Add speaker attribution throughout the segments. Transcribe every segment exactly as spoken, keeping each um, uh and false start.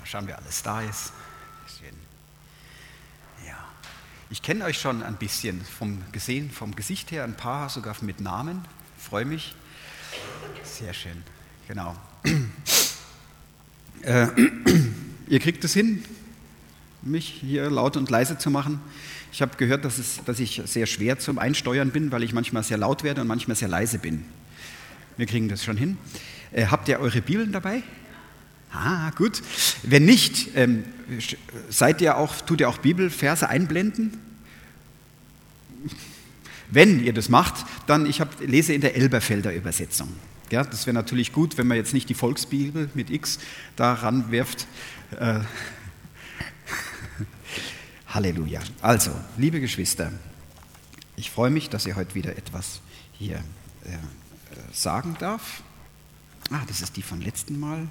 Speaker 1: schauen, wer alles da ist. Schön. Ja. Ich kenne euch schon ein bisschen vom, gesehen, vom Gesicht her, ein paar sogar mit Namen. Freue mich. Sehr schön. Genau. Äh, ihr kriegt es hin, mich hier laut und leise zu machen. Ich habe gehört, dass, es, dass ich sehr schwer zum Einsteuern bin, weil ich manchmal sehr laut werde und manchmal sehr leise bin. Wir kriegen das schon hin. Äh, habt ihr eure Bibeln dabei? Ah, gut. Wenn nicht, ähm, seid ihr auch, tut ihr auch Bibelverse einblenden? Wenn ihr das macht, dann, ich hab, lese in der Elberfelder Übersetzung. Ja, das wäre natürlich gut, wenn man jetzt nicht die Volksbibel mit X da ranwirft. Äh, Halleluja. Also, liebe Geschwister, ich freue mich, dass ich heute wieder etwas hier äh, sagen darf. Ah, das ist die vom letzten Mal.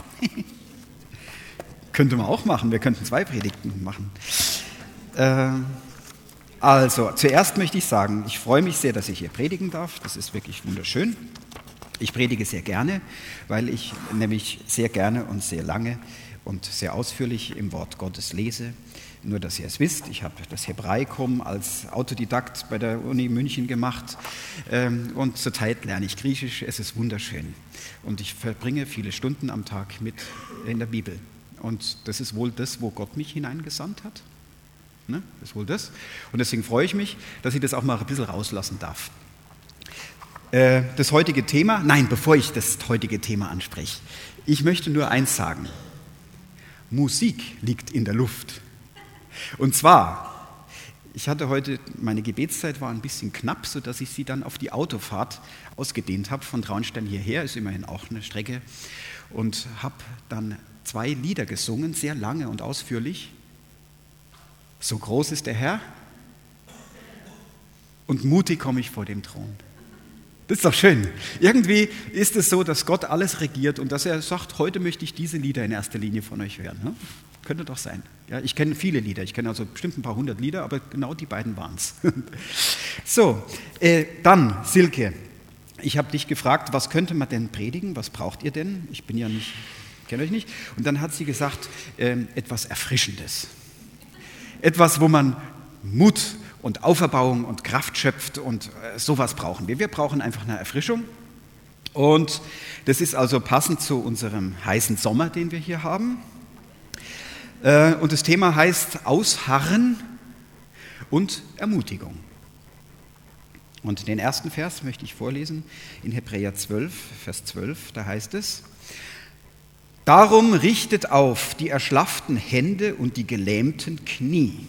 Speaker 1: Könnte man auch machen, wir könnten zwei Predigten machen. Äh, also, zuerst möchte ich sagen, ich freue mich sehr, dass ich hier predigen darf. Das ist wirklich wunderschön. Ich predige sehr gerne, weil ich nämlich sehr gerne und sehr lange und sehr ausführlich im Wort Gottes lese. Nur, dass ihr es wisst, ich habe das Hebräikum als Autodidakt bei der Uni München gemacht und zurzeit lerne ich Griechisch. Es ist wunderschön und ich verbringe viele Stunden am Tag mit in der Bibel. Und das ist wohl das, wo Gott mich hineingesandt hat. Ne? Das ist wohl das. Und deswegen freue ich mich, dass ich das auch mal ein bisschen rauslassen darf. Das heutige Thema, nein, bevor ich das heutige Thema anspreche, ich möchte nur eins sagen. Musik liegt in der Luft. Und zwar, ich hatte heute, meine Gebetszeit war ein bisschen knapp, sodass ich sie dann auf die Autofahrt ausgedehnt habe, von Traunstein hierher, ist immerhin auch eine Strecke, und habe dann zwei Lieder gesungen, sehr lange und ausführlich. So groß ist der Herr und mutig komme ich vor dem Thron. Das ist doch schön. Irgendwie ist es so, dass Gott alles regiert und dass er sagt, heute möchte ich diese Lieder in erster Linie von euch hören. Ne? Könnte doch sein. Ja, ich kenne viele Lieder, ich kenne also bestimmt ein paar hundert Lieder, aber genau die beiden waren es. So, äh, dann Silke, ich habe dich gefragt, was könnte man denn predigen, was braucht ihr denn? Ich bin ja nicht, kenne euch nicht. Und dann hat sie gesagt, äh, etwas Erfrischendes. Etwas, wo man Mut und Auferbauung und Kraft schöpft und äh, sowas brauchen wir. Wir brauchen einfach eine Erfrischung und das ist also passend zu unserem heißen Sommer, den wir hier haben. Äh, und das Thema heißt Ausharren und Ermutigung. Und den ersten Vers möchte ich vorlesen in Hebräer zwölf, Vers zwölf, da heißt es: Darum richtet auf die erschlafften Hände und die gelähmten Knie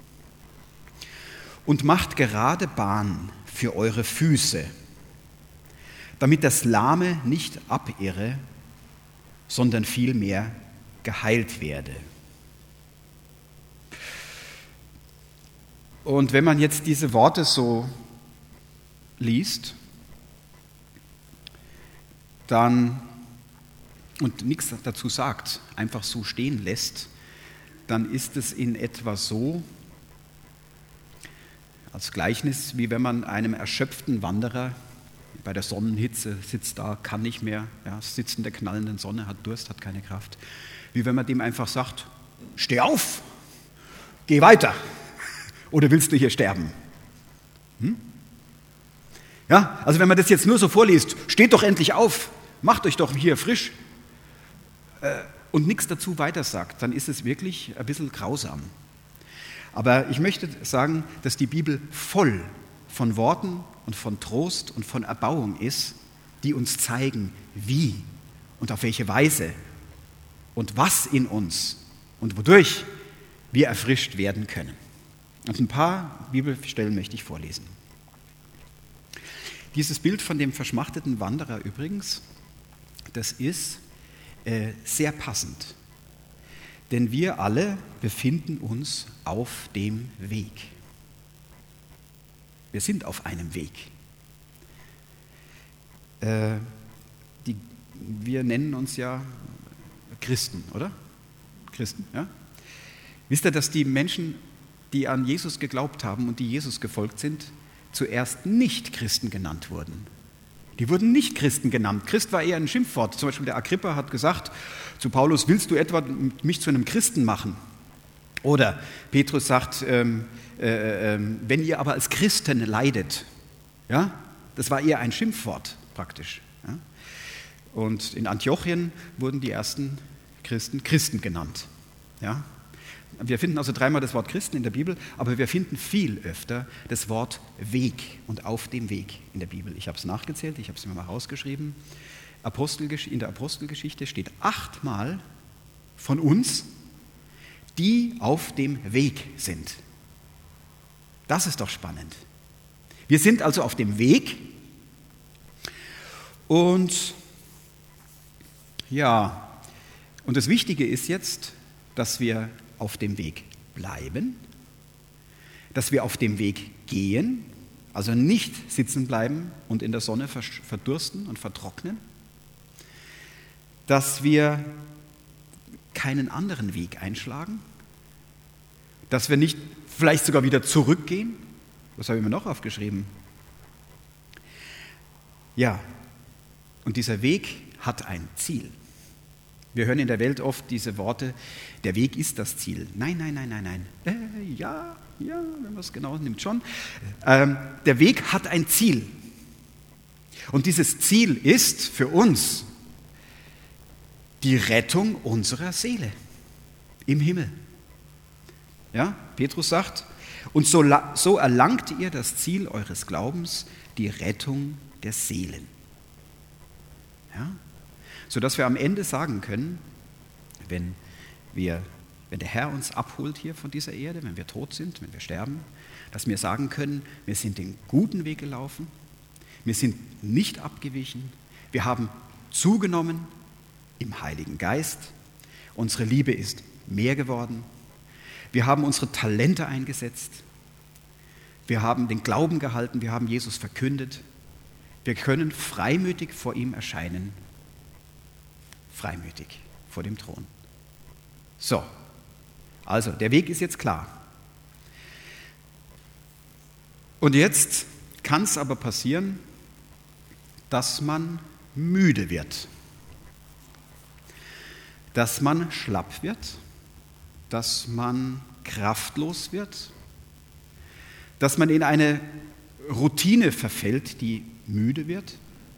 Speaker 1: und macht gerade Bahn für eure Füße, damit das Lahme nicht abirre, sondern vielmehr geheilt werde. Und wenn man jetzt diese Worte so liest, dann und nichts dazu sagt, einfach so stehen lässt, dann ist es in etwa so, als Gleichnis, wie wenn man einem erschöpften Wanderer bei der Sonnenhitze sitzt da, kann nicht mehr, ja, sitzt in der knallenden Sonne, hat Durst, hat keine Kraft. Wie wenn man dem einfach sagt, steh auf, geh weiter, oder willst du hier sterben? Hm? Ja, also wenn man das jetzt nur so vorliest, steht doch endlich auf, macht euch doch hier frisch äh, und nichts dazu weiter sagt, dann ist es wirklich ein bisschen grausam. Aber ich möchte sagen, dass die Bibel voll von Worten und von Trost und von Erbauung ist, die uns zeigen, wie und auf welche Weise und was in uns und wodurch wir erfrischt werden können. Und ein paar Bibelstellen möchte ich vorlesen. Dieses Bild von dem verschmachteten Wanderer übrigens, das ist äh, sehr passend. Denn wir alle befinden uns auf dem Weg. Wir sind auf einem Weg. Äh, die, wir nennen uns ja Christen, oder? Christen, ja? Wisst ihr, dass die Menschen, die an Jesus geglaubt haben und die Jesus gefolgt sind, zuerst nicht Christen genannt wurden? Die wurden nicht Christen genannt. Christ war eher ein Schimpfwort. Zum Beispiel der Agrippa hat gesagt zu Paulus, willst du etwa mich zu einem Christen machen? Oder Petrus sagt, ähm, äh, äh, wenn ihr aber als Christen leidet. Ja? Das war eher ein Schimpfwort praktisch. Ja? Und in Antiochien wurden die ersten Christen Christen genannt. Ja? Wir finden also dreimal das Wort Christen in der Bibel, aber wir finden viel öfter das Wort Weg und auf dem Weg in der Bibel. Ich habe es nachgezählt, ich habe es mir mal rausgeschrieben. Apostelgesch- in der Apostelgeschichte steht achtmal von uns, die auf dem Weg sind. Das ist doch spannend. Wir sind also auf dem Weg und ja, und das Wichtige ist jetzt, dass wir auf dem Weg bleiben, dass wir auf dem Weg gehen, also nicht sitzen bleiben und in der Sonne verdursten und vertrocknen, dass wir keinen anderen Weg einschlagen, dass wir nicht vielleicht sogar wieder zurückgehen. Was habe ich mir noch aufgeschrieben? Ja, und dieser Weg hat ein Ziel. Wir hören in der Welt oft diese Worte, der Weg ist das Ziel. Nein, nein, nein, nein, nein. Äh, ja, ja, wenn man es genau nimmt, schon. Ähm, der Weg hat ein Ziel. Und dieses Ziel ist für uns die Rettung unserer Seele im Himmel. Ja, Petrus sagt, und so, so erlangt ihr das Ziel eures Glaubens, die Rettung der Seelen. Ja? Sodass wir am Ende sagen können, wenn, wir, wenn der Herr uns abholt hier von dieser Erde, wenn wir tot sind, wenn wir sterben, dass wir sagen können, wir sind den guten Weg gelaufen, wir sind nicht abgewichen, wir haben zugenommen im Heiligen Geist, unsere Liebe ist mehr geworden, wir haben unsere Talente eingesetzt, wir haben den Glauben gehalten, wir haben Jesus verkündet, wir können freimütig vor ihm erscheinen, freimütig vor dem Thron. So, also der Weg ist jetzt klar. Und jetzt kann es aber passieren, dass man müde wird, dass man schlapp wird, dass man kraftlos wird, dass man in eine Routine verfällt, die müde wird.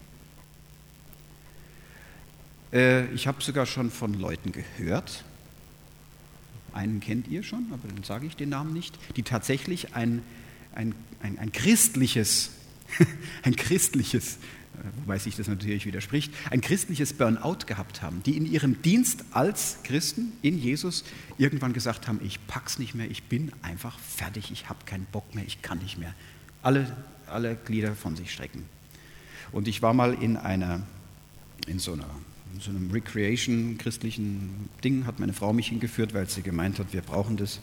Speaker 1: Ich habe sogar schon von Leuten gehört, einen kennt ihr schon, aber dann sage ich den Namen nicht, die tatsächlich ein, ein, ein, ein christliches, ein christliches, wobei sich das natürlich widerspricht, ein christliches Burnout gehabt haben, die in ihrem Dienst als Christen in Jesus irgendwann gesagt haben, ich pack's nicht mehr, ich bin einfach fertig, ich habe keinen Bock mehr, ich kann nicht mehr. Alle, alle Glieder von sich strecken. Und ich war mal in einer, in so einer In so einem Recreation-christlichen Ding hat meine Frau mich hingeführt, weil sie gemeint hat, wir brauchen das.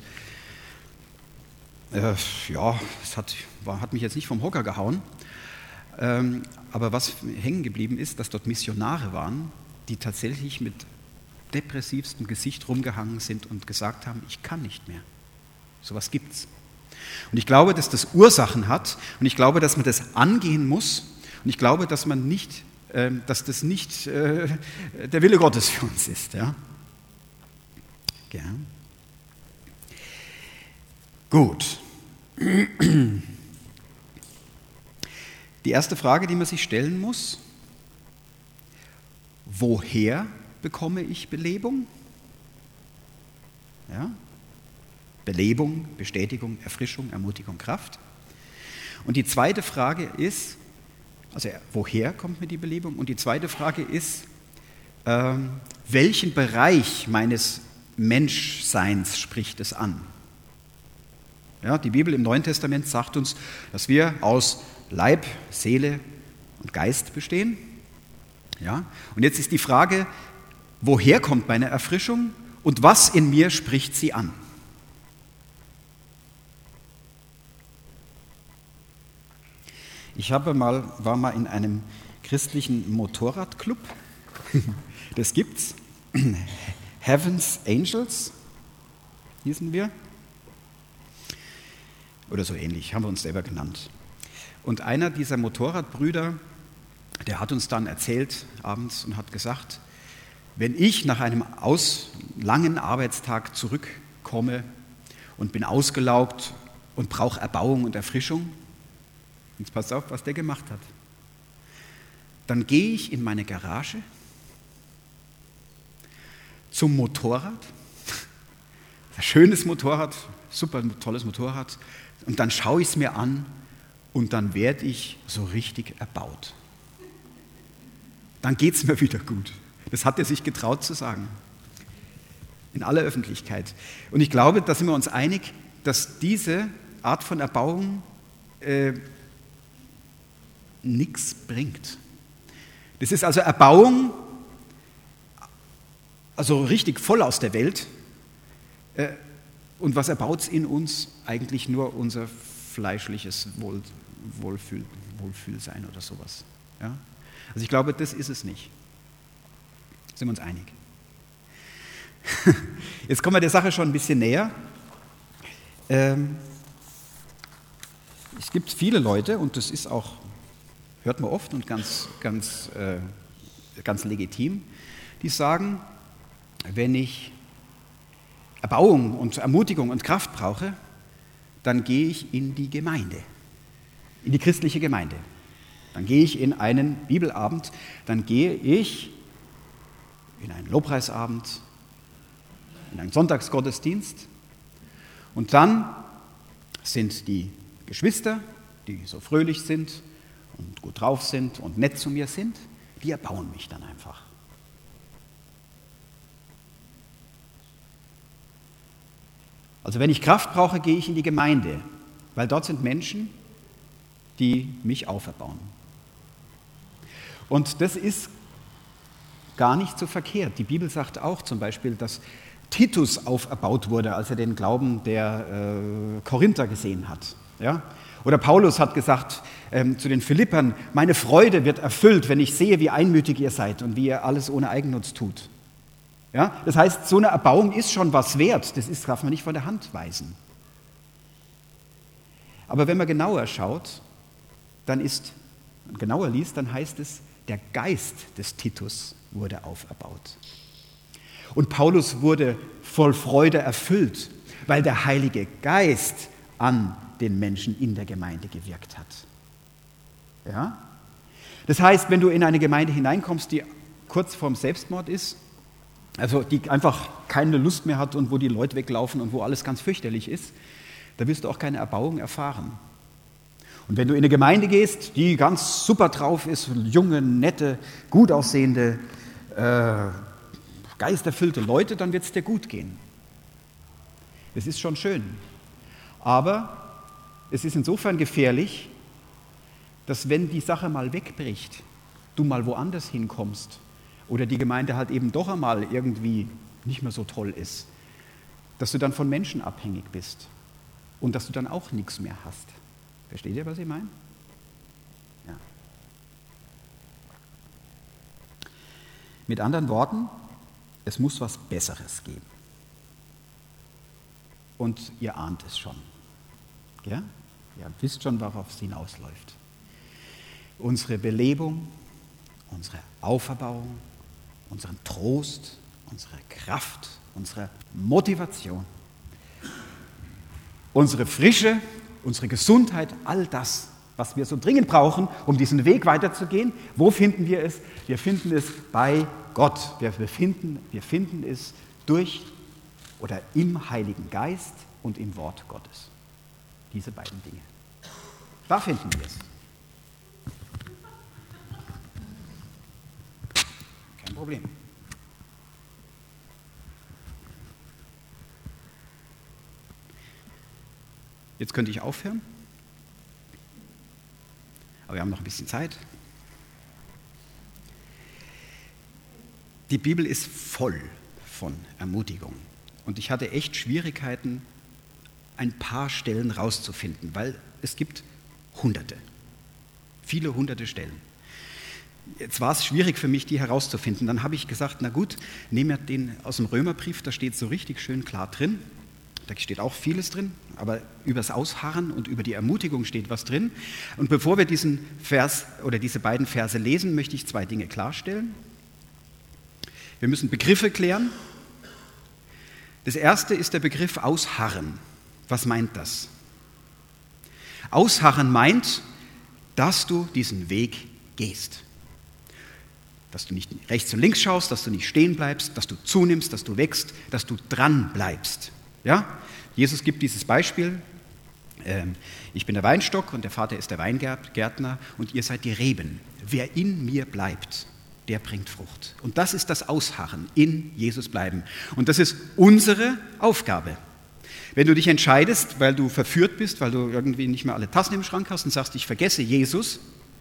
Speaker 1: Äh, ja, es hat, war, hat mich jetzt nicht vom Hocker gehauen. Ähm, aber was hängen geblieben ist, dass dort Missionare waren, die tatsächlich mit depressivstem Gesicht rumgehangen sind und gesagt haben, ich kann nicht mehr. Sowas gibt's. Und ich glaube, dass das Ursachen hat und ich glaube, dass man das angehen muss und ich glaube, dass man nicht dass das nicht äh, der Wille Gottes für uns ist. Ja? Ja. Gut. Die erste Frage, die man sich stellen muss, woher bekomme ich Belebung? Ja? Belebung, Bestätigung, Erfrischung, Ermutigung, Kraft. Und die zweite Frage ist, also woher kommt mir die Belebung? Und die zweite Frage ist, ähm, welchen Bereich meines Menschseins spricht es an? Ja, die Bibel im Neuen Testament sagt uns, dass wir aus Leib, Seele und Geist bestehen. Ja? Und jetzt ist die Frage, woher kommt meine Erfrischung und was in mir spricht sie an? Ich habe mal, war mal in einem christlichen Motorradclub, das gibt's, Heaven's Angels hießen wir, oder so ähnlich, haben wir uns selber genannt. Und einer dieser Motorradbrüder der hat uns dann erzählt abends und hat gesagt, wenn ich nach einem aus, langen Arbeitstag zurückkomme und bin ausgelaugt und brauche Erbauung und Erfrischung, jetzt passt auf, was der gemacht hat, dann gehe ich in meine Garage zum Motorrad, ein schönes Motorrad, super tolles Motorrad, und dann schaue ich es mir an und dann werde ich so richtig erbaut. Dann geht es mir wieder gut. Das hat er sich getraut zu sagen. In aller Öffentlichkeit. Und ich glaube, da sind wir uns einig, dass diese Art von Erbauung äh, nichts bringt. Das ist also Erbauung, also richtig voll aus der Welt. Äh, und was erbaut es in uns? Eigentlich nur unser fleischliches Wohl, Wohlfühl, Wohlfühlsein oder sowas. Ja? Also ich glaube, das ist es nicht. Sind wir uns einig? Jetzt kommen wir der Sache schon ein bisschen näher. Ähm, es gibt viele Leute, und das ist auch, hört man oft und ganz, ganz, äh, ganz legitim, die sagen, wenn ich Erbauung und Ermutigung und Kraft brauche, dann gehe ich in die Gemeinde, in die christliche Gemeinde. Dann gehe ich in einen Bibelabend, dann gehe ich in einen Lobpreisabend, in einen Sonntagsgottesdienst, und dann sind die Geschwister, die so fröhlich sind und gut drauf sind und nett zu mir sind, die erbauen mich dann einfach. Also wenn ich Kraft brauche, gehe ich in die Gemeinde, weil dort sind Menschen, die mich auferbauen. Und das ist gar nicht so verkehrt. Die Bibel sagt auch zum Beispiel, dass Titus auferbaut wurde, als er den Glauben der äh, Korinther gesehen hat. Ja? Oder Paulus hat gesagt ähm, zu den Philippern, meine Freude wird erfüllt, wenn ich sehe, wie einmütig ihr seid und wie ihr alles ohne Eigennutz tut. Ja? Das heißt, so eine Erbauung ist schon was wert, das ist, darf man nicht von der Hand weisen. Aber wenn man genauer schaut, dann ist, genauer liest, dann heißt es, der Geist des Titus wurde auferbaut. Und Paulus wurde voll Freude erfüllt, weil der Heilige Geist an den Menschen in der Gemeinde gewirkt hat. Ja? Das heißt, wenn du in eine Gemeinde hineinkommst, die kurz vorm Selbstmord ist, also die einfach keine Lust mehr hat und wo die Leute weglaufen und wo alles ganz fürchterlich ist, da wirst du auch keine Erbauung erfahren. Und wenn du in eine Gemeinde gehst, die ganz super drauf ist, junge, nette, gut aussehende, äh, geisterfüllte Leute, dann wird es dir gut gehen. Das ist schon schön. Aber es ist insofern gefährlich, dass wenn die Sache mal wegbricht, du mal woanders hinkommst oder die Gemeinde halt eben doch einmal irgendwie nicht mehr so toll ist, dass du dann von Menschen abhängig bist und dass du dann auch nichts mehr hast. Versteht ihr, was ich meine? Ja. Mit anderen Worten, es muss was Besseres geben. Und ihr ahnt es schon. Ja? Ihr wisst schon, worauf es hinausläuft. Unsere Belebung, unsere Auferbauung, unseren Trost, unsere Kraft, unsere Motivation, unsere Frische, unsere Gesundheit, all das, was wir so dringend brauchen, um diesen Weg weiterzugehen. Wo finden wir es? Wir finden es bei Gott. Wir finden, wir finden es durch oder im Heiligen Geist und im Wort Gottes. Diese beiden Dinge. Da finden wir es. Kein Problem. Jetzt könnte ich aufhören, aber wir haben noch ein bisschen Zeit. Die Bibel ist voll von Ermutigung und ich hatte echt Schwierigkeiten, ein paar Stellen rauszufinden, weil es gibt Hunderte, viele hunderte Stellen. Jetzt war es schwierig für mich, die herauszufinden. Dann habe ich gesagt, na gut, nehmen wir den aus dem Römerbrief, da steht so richtig schön klar drin, Da steht auch vieles drin, aber über das Ausharren und über die Ermutigung steht was drin. Und bevor wir diesen Vers oder diese beiden Verse lesen, möchte ich zwei Dinge klarstellen. Wir müssen Begriffe klären. Das erste ist der Begriff Ausharren. Was meint das? Ausharren meint, dass du diesen Weg gehst. Dass du nicht rechts und links schaust, dass du nicht stehen bleibst, dass du zunimmst, dass du wächst, dass du dran bleibst. Ja? Jesus gibt dieses Beispiel. Ähm, ich bin der Weinstock und der Vater ist der Weingärtner und ihr seid die Reben. Wer in mir bleibt, der bringt Frucht. Und das ist das Ausharren, in Jesus bleiben. Und das ist unsere Aufgabe. Wenn du dich entscheidest, weil du verführt bist, weil du irgendwie nicht mehr alle Tassen im Schrank hast und sagst, ich vergesse Jesus,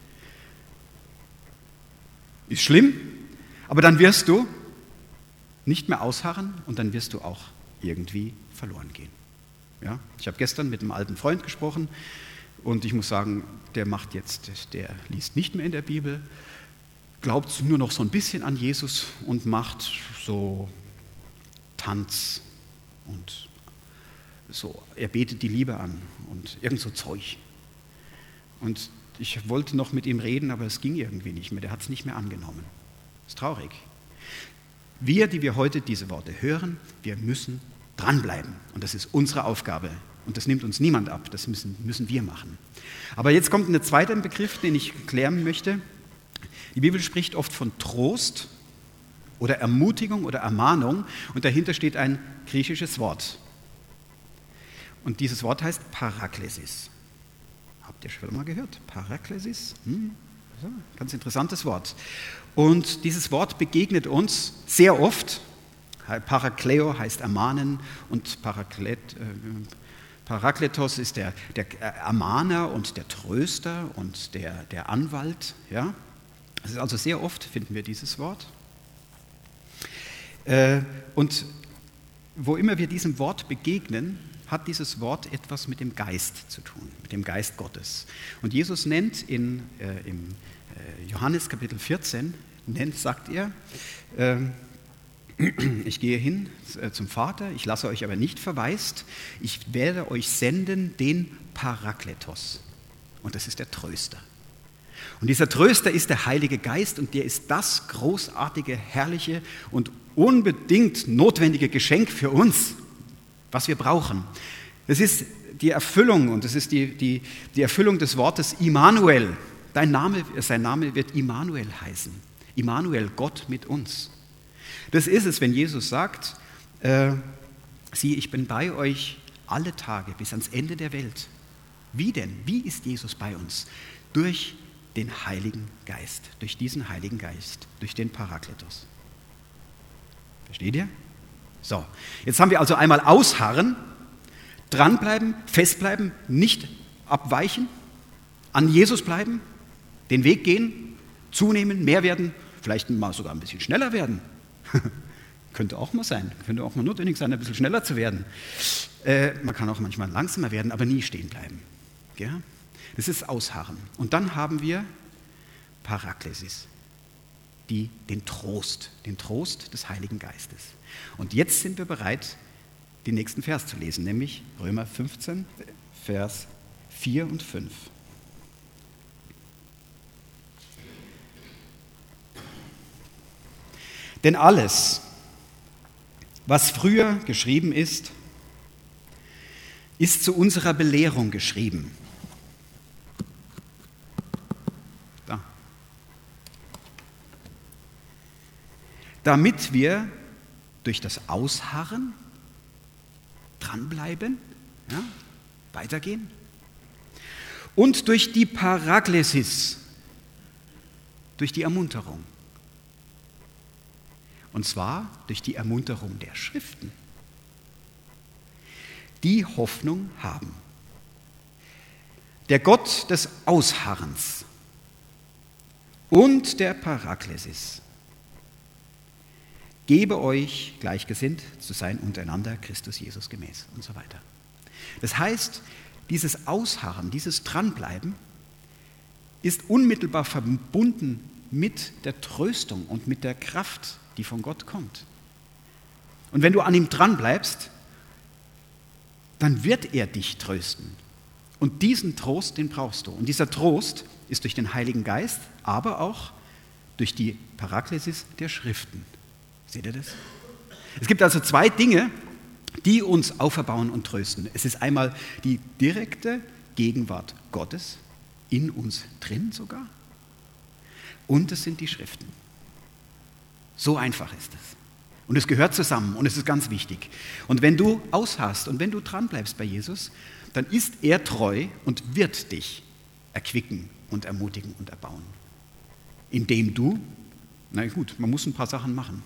Speaker 1: ist schlimm, aber dann wirst du nicht mehr ausharren und dann wirst du auch irgendwie verloren gehen. Ja? Ich habe gestern mit einem alten Freund gesprochen und ich muss sagen, der macht jetzt, der liest nicht mehr in der Bibel, glaubt nur noch so ein bisschen an Jesus und macht so Tanz und so, er betet die Liebe an und irgend so Zeug. Und ich wollte noch mit ihm reden, aber es ging irgendwie nicht mehr, der hat es nicht mehr angenommen. Das ist traurig. Wir, die wir heute diese Worte hören, wir müssen dranbleiben und das ist unsere Aufgabe und das nimmt uns niemand ab, das müssen, müssen wir machen. Aber jetzt kommt ein zweiter Begriff, den ich klären möchte. Die Bibel spricht oft von Trost oder Ermutigung oder Ermahnung und dahinter steht ein griechisches Wort. Und dieses Wort heißt Paraklesis. Habt ihr schon mal gehört? Paraklesis? Hm? Ja, ganz interessantes Wort. Und dieses Wort begegnet uns sehr oft. Parakleo heißt ermahnen und Paraklet, äh, Parakletos ist der, der Ermahner und der Tröster und der, der Anwalt. Ja? Das ist also sehr oft, finden wir dieses Wort. Äh, und wo immer wir diesem Wort begegnen, hat dieses Wort etwas mit dem Geist zu tun, mit dem Geist Gottes. Und Jesus nennt in, äh, im äh, Johannes Kapitel vierzehn, nennt, sagt er, äh, ich gehe hin äh, zum Vater, ich lasse euch aber nicht verwaist, ich werde euch senden den Parakletos. Und das ist der Tröster. Und dieser Tröster ist der Heilige Geist und der ist das großartige, herrliche und unbedingt notwendige Geschenk für uns, was wir brauchen. Das ist die Erfüllung und das ist die, die, die Erfüllung des Wortes Immanuel. Dein Name, sein Name wird Immanuel heißen. Immanuel, Gott mit uns. Das ist es, wenn Jesus sagt, äh, sieh, ich bin bei euch alle Tage bis ans Ende der Welt. Wie denn? Wie ist Jesus bei uns? Durch den Heiligen Geist, durch diesen Heiligen Geist, durch den Parakletos. Versteht ihr? So, jetzt haben wir also einmal ausharren, dranbleiben, festbleiben, nicht abweichen, an Jesus bleiben, den Weg gehen, zunehmen, mehr werden, vielleicht mal sogar ein bisschen schneller werden. Könnte auch mal sein, könnte auch mal notwendig sein, ein bisschen schneller zu werden. Äh, man kann auch manchmal langsamer werden, aber nie stehen bleiben. Ja? Das ist Ausharren. Und dann haben wir Paraklesis, die, den Trost, den Trost des Heiligen Geistes. Und jetzt sind wir bereit, den nächsten Vers zu lesen, nämlich Römer fünfzehn, Vers vier und fünf. Denn alles, was früher geschrieben ist, ist zu unserer Belehrung geschrieben. Da. Damit wir durch das Ausharren dranbleiben, ja, weitergehen und durch die Paraklesis, durch die Ermunterung. Und zwar durch die Ermunterung der Schriften, die Hoffnung haben. Der Gott des Ausharrens und der Paraklesis gebe euch gleichgesinnt zu sein untereinander, Christus Jesus gemäß und so weiter. Das heißt, dieses Ausharren, dieses Dranbleiben ist unmittelbar verbunden mit der Tröstung und mit der Kraft, die von Gott kommt. Und wenn du an ihm dranbleibst, dann wird er dich trösten. Und diesen Trost, den brauchst du. Und dieser Trost ist durch den Heiligen Geist, aber auch durch die Paraklesis der Schriften. Seht ihr das? Es gibt also zwei Dinge, die uns auferbauen und trösten. Es ist einmal die direkte Gegenwart Gottes, in uns drin sogar, und es sind die Schriften. So einfach ist es. Und es gehört zusammen und es ist ganz wichtig. Und wenn du ausharrst und wenn du dranbleibst bei Jesus, dann ist er treu und wird dich erquicken und ermutigen und erbauen. Indem du, na gut, man muss ein paar Sachen machen.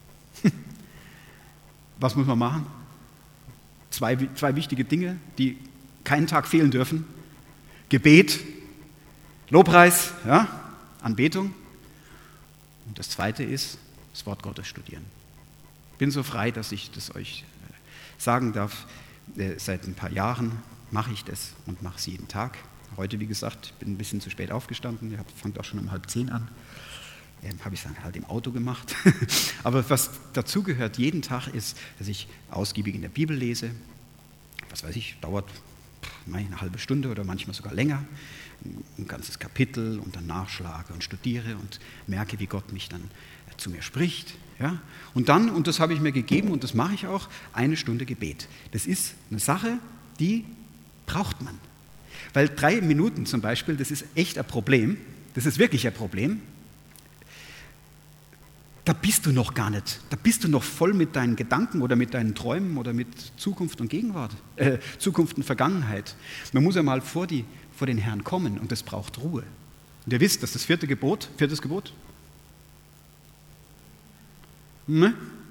Speaker 1: Was muss man machen? Zwei, zwei wichtige Dinge, die keinen Tag fehlen dürfen. Gebet, Lobpreis, ja, Anbetung. Und das Zweite ist, das Wort Gottes studieren. Ich bin so frei, dass ich das euch sagen darf. Seit ein paar Jahren mache ich das und mache es jeden Tag. Heute, wie gesagt, ich bin ein bisschen zu spät aufgestanden. Ihr fangt auch schon um halb zehn an. Ähm, habe ich es dann halt im Auto gemacht. Aber was dazugehört jeden Tag ist, dass ich ausgiebig in der Bibel lese. Was weiß ich, dauert eine halbe Stunde oder manchmal sogar länger. Ein ganzes Kapitel und dann nachschlage und studiere und merke, wie Gott mich dann zu mir spricht. Ja? Und dann, und das habe ich mir gegeben und das mache ich auch, eine Stunde Gebet. Das ist eine Sache, die braucht man. Weil drei Minuten zum Beispiel, das ist echt ein Problem. Das ist wirklich ein Problem. Da bist du noch gar nicht. Da bist du noch voll mit deinen Gedanken oder mit deinen Träumen oder mit Zukunft und Gegenwart, äh, Zukunft und Vergangenheit. Man muss ja mal vor, die, vor den Herrn kommen und das braucht Ruhe. Und ihr wisst, dass das vierte Gebot, viertes Gebot, ne?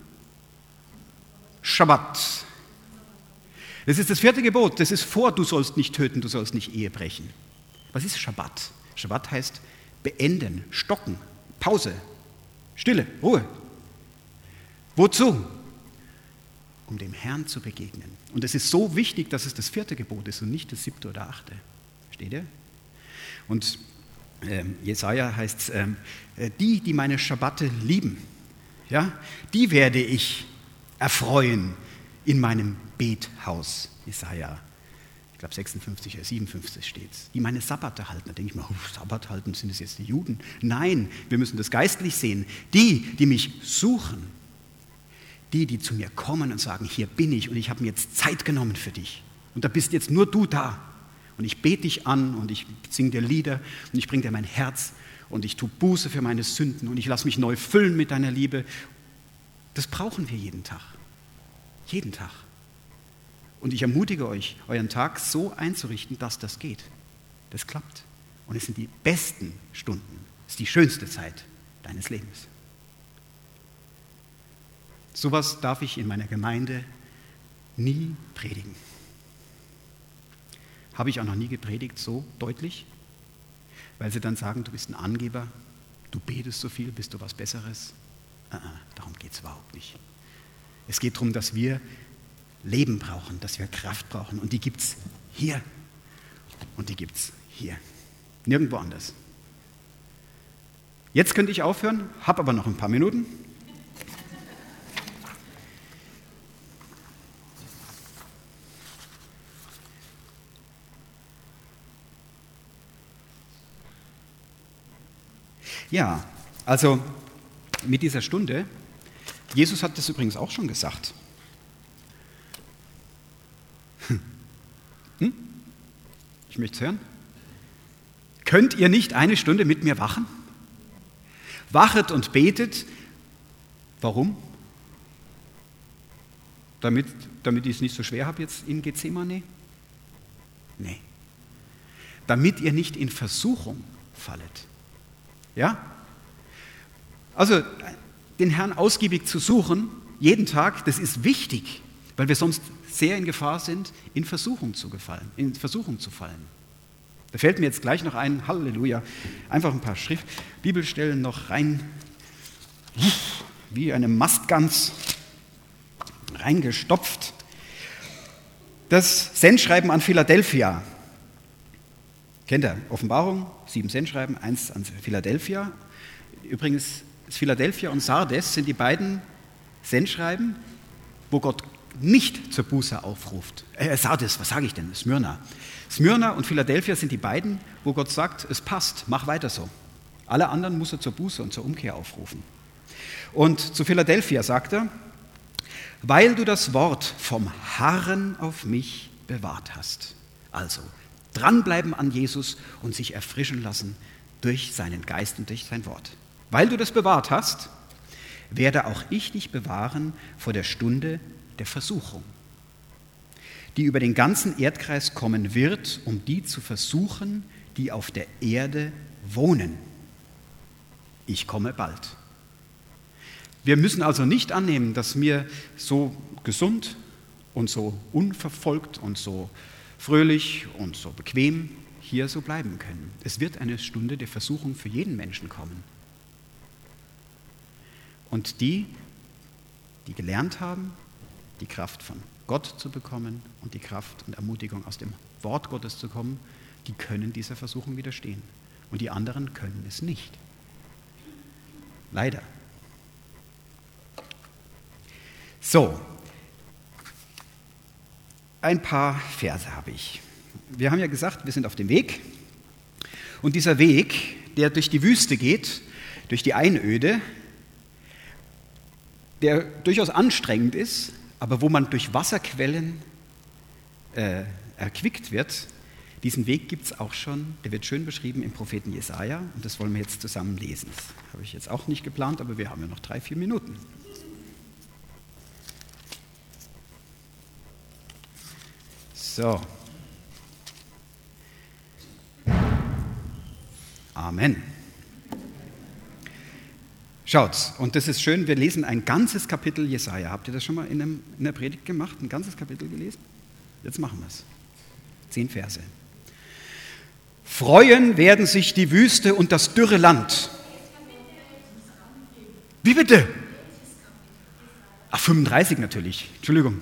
Speaker 1: Schabbat. Das ist das vierte Gebot. Das ist vor, du sollst nicht töten, du sollst nicht Ehe brechen. Was ist Schabbat? Schabbat heißt beenden, stocken, Pause. Stille, Ruhe. Wozu? Um dem Herrn zu begegnen. Und es ist so wichtig, dass es das vierte Gebot ist und nicht das siebte oder achte. Versteht ihr? Und ähm, Jesaja heißt ähm, die, die meine Schabbate lieben, ja, die werde ich erfreuen in meinem Bethaus. Jesaja, ich glaube sechsundfünfzig oder siebenundfünfzig steht es. Die meine Sabbate halten. Da denke ich mir, oh, Sabbat halten, sind es jetzt die Juden? Nein, wir müssen das geistlich sehen. Die, die mich suchen, die, die zu mir kommen und sagen, hier bin ich und ich habe mir jetzt Zeit genommen für dich. Und da bist jetzt nur du da. Und ich bete dich an und ich singe dir Lieder und ich bringe dir mein Herz und ich tue Buße für meine Sünden und ich lasse mich neu füllen mit deiner Liebe. Das brauchen wir jeden Tag. Jeden Tag. Und ich ermutige euch, euren Tag so einzurichten, dass das geht. Das klappt. Und es sind die besten Stunden. Es ist die schönste Zeit deines Lebens. Sowas darf ich in meiner Gemeinde nie predigen. Habe ich auch noch nie gepredigt, so deutlich, weil sie dann sagen, du bist ein Angeber, du betest so viel, bist du was Besseres. Uh-uh, darum geht es überhaupt nicht. Es geht darum, dass wir Leben brauchen, dass wir Kraft brauchen. Und die gibt es hier und die gibt es hier. Nirgendwo anders. Jetzt könnte ich aufhören, habe aber noch ein paar Minuten. Ja, also mit dieser Stunde, Jesus hat das übrigens auch schon gesagt. Hm? Ich möchte es hören. Könnt ihr nicht eine Stunde mit mir wachen? Wachet und betet. Warum? Damit, damit ich es nicht so schwer habe jetzt in Gethsemane? Nee. Damit ihr nicht in Versuchung fallet. Ja? Also den Herrn ausgiebig zu suchen, jeden Tag, das ist wichtig, weil wir sonst sehr in Gefahr sind, in Versuchung zu gefallen, in Versuchung zu fallen. Da fällt mir jetzt gleich noch ein, Halleluja, einfach ein paar Schrift, Bibelstellen noch rein, wie eine Mastgans reingestopft. Das Sendschreiben an Philadelphia. Kennt ihr? Offenbarung, sieben Sendschreiben, eins an Philadelphia. Übrigens, Philadelphia und Sardes sind die beiden Sendschreiben, wo Gott nicht zur Buße aufruft. Äh, Sardis, was sage ich denn? Smyrna. Smyrna und Philadelphia sind die beiden, wo Gott sagt, es passt, mach weiter so. Alle anderen muss er zur Buße und zur Umkehr aufrufen. Und zu Philadelphia sagt er, weil du das Wort vom Harren auf mich bewahrt hast. Also dranbleiben an Jesus und sich erfrischen lassen durch seinen Geist und durch sein Wort. Weil du das bewahrt hast, werde auch ich dich bewahren vor der Stunde der Versuchung, die über den ganzen Erdkreis kommen wird, um die zu versuchen, die auf der Erde wohnen. Ich komme bald. Wir müssen also nicht annehmen, dass wir so gesund und so unverfolgt und so fröhlich und so bequem hier so bleiben können. Es wird eine Stunde der Versuchung für jeden Menschen kommen. Und die, die gelernt haben, die Kraft von Gott zu bekommen und die Kraft und Ermutigung aus dem Wort Gottes zu kommen, die können dieser Versuchung widerstehen. Und die anderen können es nicht. Leider. So, ein paar Verse habe ich. Wir haben ja gesagt, wir sind auf dem Weg. Und dieser Weg, der durch die Wüste geht, durch die Einöde, der durchaus anstrengend ist, aber wo man durch Wasserquellen äh, erquickt wird, diesen Weg gibt es auch schon, der wird schön beschrieben im Propheten Jesaja und das wollen wir jetzt zusammen lesen. Das habe ich jetzt auch nicht geplant, aber wir haben ja noch drei, vier Minuten. So. Amen. Schaut, und das ist schön, wir lesen ein ganzes Kapitel Jesaja. Habt ihr das schon mal in, einem, in der Predigt gemacht? Ein ganzes Kapitel gelesen? Jetzt machen wir es. Zehn Verse. Freuen werden sich die Wüste und das dürre Land. Wie bitte? Ach, fünfunddreißig natürlich. Entschuldigung.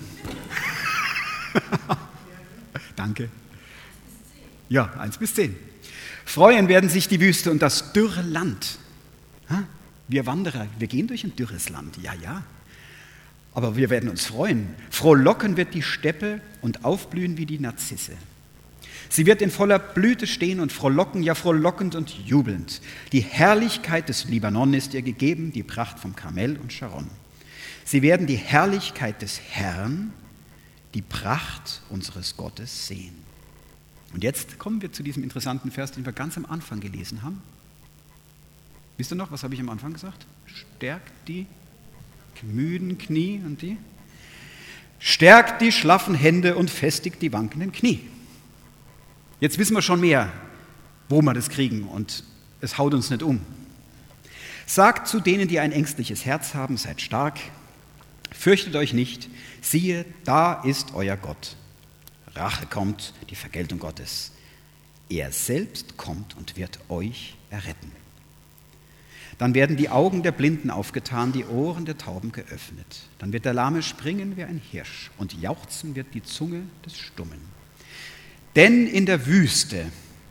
Speaker 1: Danke. Ja, eins bis zehn. Freuen werden sich die Wüste und das dürre Land. Wir Wanderer, wir gehen durch ein dürres Land, ja, ja. Aber wir werden uns freuen. Frohlocken wird die Steppe und aufblühen wie die Narzisse. Sie wird in voller Blüte stehen und frohlocken, ja frohlockend und jubelnd. Die Herrlichkeit des Libanon ist ihr gegeben, die Pracht vom Karmel und Sharon. Sie werden die Herrlichkeit des Herrn, die Pracht unseres Gottes sehen. Und jetzt kommen wir zu diesem interessanten Vers, den wir ganz am Anfang gelesen haben. Wisst ihr noch, was habe ich am Anfang gesagt? Stärkt die müden Knie und die? Stärkt die schlaffen Hände und festigt die wankenden Knie. Jetzt wissen wir schon mehr, wo wir das kriegen und es haut uns nicht um. Sagt zu denen, die ein ängstliches Herz haben, seid stark, fürchtet euch nicht, siehe, da ist euer Gott. Rache kommt, die Vergeltung Gottes. Er selbst kommt und wird euch erretten. Dann werden die Augen der Blinden aufgetan, die Ohren der Tauben geöffnet. Dann wird der Lahme springen wie ein Hirsch und jauchzen wird die Zunge des Stummen. Denn in der Wüste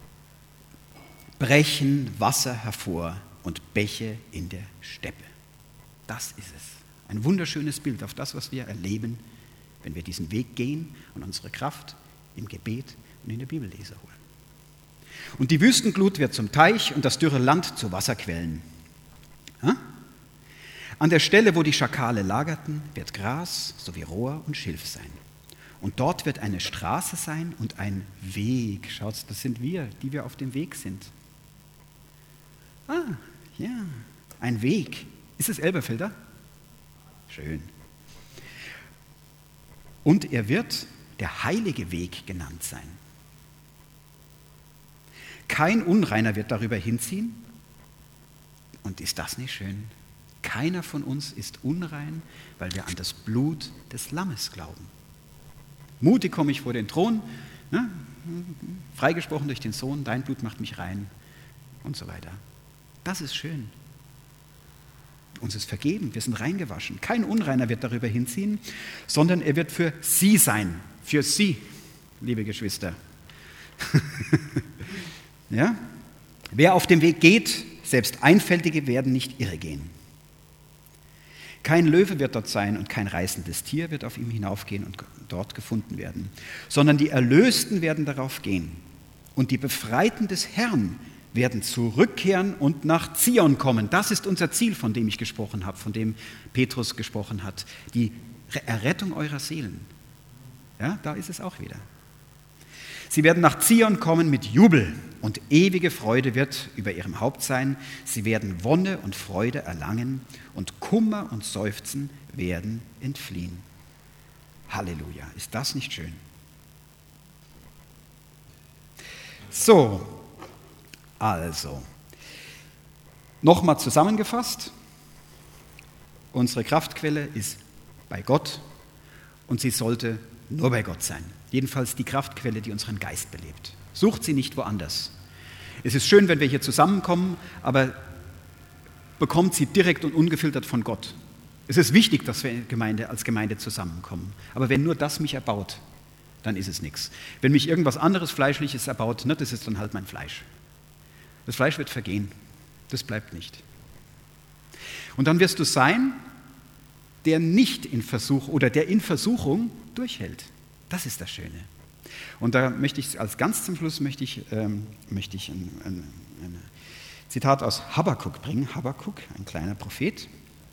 Speaker 1: brechen Wasser hervor und Bäche in der Steppe. Das ist es. Ein wunderschönes Bild auf das, was wir erleben, wenn wir diesen Weg gehen und unsere Kraft im Gebet und in der Bibellese holen. Und die Wüstenglut wird zum Teich und das dürre Land zu Wasserquellen. An der Stelle, wo die Schakale lagerten, wird Gras sowie Rohr und Schilf sein. Und dort wird eine Straße sein und ein Weg. Schaut, das sind wir, die wir auf dem Weg sind. Ah, ja, ein Weg. Ist es Elberfelder? Schön. Und er wird der heilige Weg genannt sein. Kein Unreiner wird darüber hinziehen. Und ist das nicht schön? Keiner von uns ist unrein, weil wir an das Blut des Lammes glauben. Mutig komme ich vor den Thron, ne? Freigesprochen durch den Sohn, dein Blut macht mich rein und so weiter. Das ist schön. Uns ist vergeben, wir sind reingewaschen. Kein Unreiner wird darüber hinziehen, sondern er wird für sie sein. Für sie, liebe Geschwister. Ja? Wer auf dem Weg geht, selbst Einfältige werden nicht irregehen. Kein Löwe wird dort sein und kein reißendes Tier wird auf ihm hinaufgehen und dort gefunden werden, sondern die Erlösten werden darauf gehen. Und die Befreiten des Herrn werden zurückkehren und nach Zion kommen. Das ist unser Ziel, von dem ich gesprochen habe, von dem Petrus gesprochen hat. Die Errettung eurer Seelen. Ja, da ist es auch wieder. Sie werden nach Zion kommen mit Jubel und ewige Freude wird über ihrem Haupt sein. Sie werden Wonne und Freude erlangen und Kummer und Seufzen werden entfliehen. Halleluja, ist das nicht schön? So, also, nochmal zusammengefasst. Unsere Kraftquelle ist bei Gott und sie sollte nur bei Gott sein. Jedenfalls die Kraftquelle, die unseren Geist belebt. Sucht sie nicht woanders. Es ist schön, wenn wir hier zusammenkommen, aber bekommt sie direkt und ungefiltert von Gott. Es ist wichtig, dass wir Gemeinde, als Gemeinde zusammenkommen. Aber wenn nur das mich erbaut, dann ist es nichts. Wenn mich irgendwas anderes Fleischliches erbaut, ne, das ist dann halt mein Fleisch. Das Fleisch wird vergehen. Das bleibt nicht. Und dann wirst du sein, der nicht in Versuch oder der in Versuchung durchhält. Das ist das Schöne. Und da möchte ich als ganz zum Schluss möchte ich, ähm, möchte ich ein, ein, ein Zitat aus Habakuk bringen. Habakuk, ein kleiner Prophet.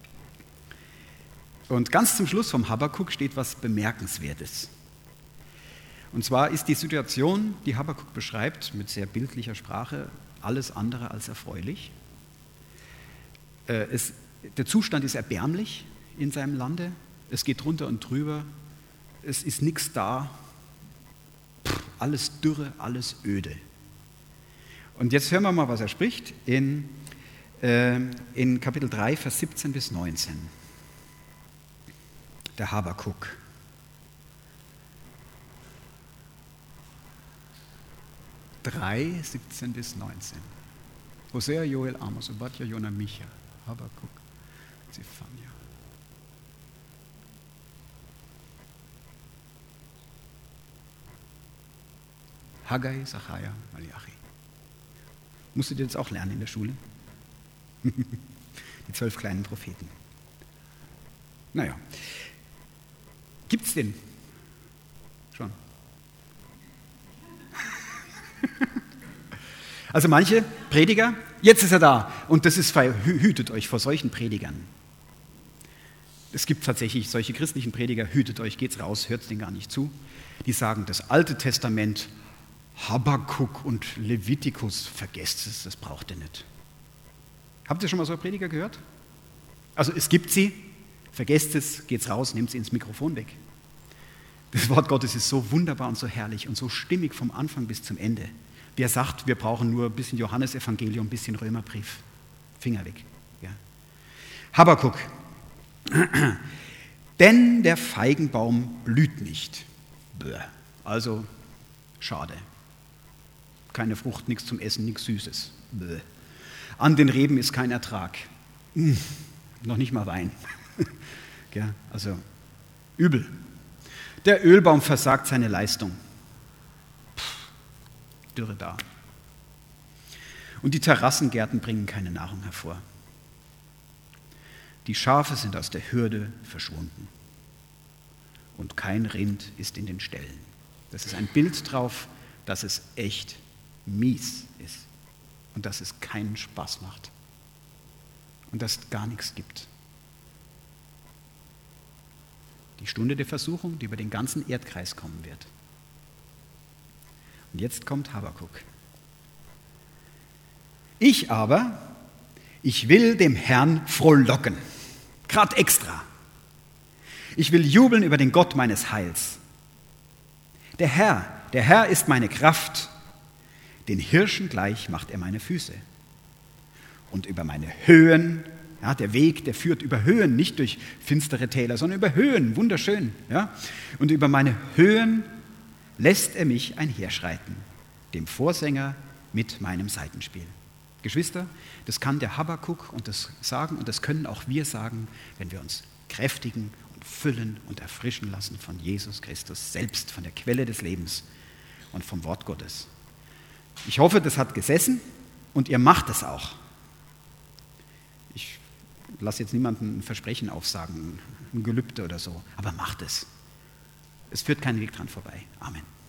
Speaker 1: Und ganz zum Schluss vom Habakuk steht was Bemerkenswertes. Und zwar ist die Situation, die Habakuk beschreibt, mit sehr bildlicher Sprache, alles andere als erfreulich. Äh, es, der Zustand ist erbärmlich in seinem Lande. Es geht drunter und drüber. Es ist nichts da. Pff, alles Dürre, alles öde. Und jetzt hören wir mal, was er spricht in, äh, in Kapitel drei, Vers siebzehn bis neunzehn. Der Habakuk. drei, siebzehn bis neunzehn. Hosea, Joel, Amos, Obadja, Jona, Micha, Habakuk, Zephania. Haggai, Sacharja, Malachi. Musstet ihr das auch lernen in der Schule? Die zwölf kleinen Propheten. Naja. Gibt es den? Schon. Also manche Prediger, jetzt ist er da und das ist, hütet euch vor solchen Predigern. Es gibt tatsächlich solche christlichen Prediger, hütet euch, geht's raus, hört den gar nicht zu. Die sagen, das Alte Testament, Habakuk und Levitikus, vergesst es, das braucht ihr nicht. Habt ihr schon mal so einen Prediger gehört? Also es gibt sie, vergesst es, geht's raus, nehmt sie ins Mikrofon weg. Das Wort Gottes ist so wunderbar und so herrlich und so stimmig vom Anfang bis zum Ende. Wer sagt, wir brauchen nur ein bisschen Johannesevangelium, ein bisschen Römerbrief, Finger weg. Ja. Habakuk. Denn der Feigenbaum blüht nicht. Bäh. Also schade. Keine Frucht, nichts zum Essen, nichts Süßes. Bäh. An den Reben ist kein Ertrag. Hm. Noch nicht mal Wein. Ja, also übel. Der Ölbaum versagt seine Leistung. Dürre da. Und die Terrassengärten bringen keine Nahrung hervor. Die Schafe sind aus der Hürde verschwunden. Und kein Rind ist in den Ställen. Das ist ein Bild drauf, dass es echt mies ist. Und dass es keinen Spaß macht. Und dass es gar nichts gibt. Die Stunde der Versuchung, die über den ganzen Erdkreis kommen wird. Und jetzt kommt Habakuk. Ich aber, ich will dem Herrn frohlocken, gerade extra. Ich will jubeln über den Gott meines Heils. Der Herr, der Herr ist meine Kraft, den Hirschen gleich macht er meine Füße. Und über meine Höhen, ja, der Weg, der führt über Höhen, nicht durch finstere Täler, sondern über Höhen, wunderschön. Ja? Und über meine Höhen lässt er mich einherschreiten, dem Vorsänger mit meinem Saitenspiel. Geschwister, das kann der Habakuk und das sagen und das können auch wir sagen, wenn wir uns kräftigen und füllen und erfrischen lassen von Jesus Christus selbst, von der Quelle des Lebens und vom Wort Gottes. Ich hoffe, das hat gesessen und ihr macht es auch. Ich lass jetzt niemandem ein Versprechen aufsagen, ein Gelübde oder so, aber macht es. Es führt keinen Weg dran vorbei. Amen.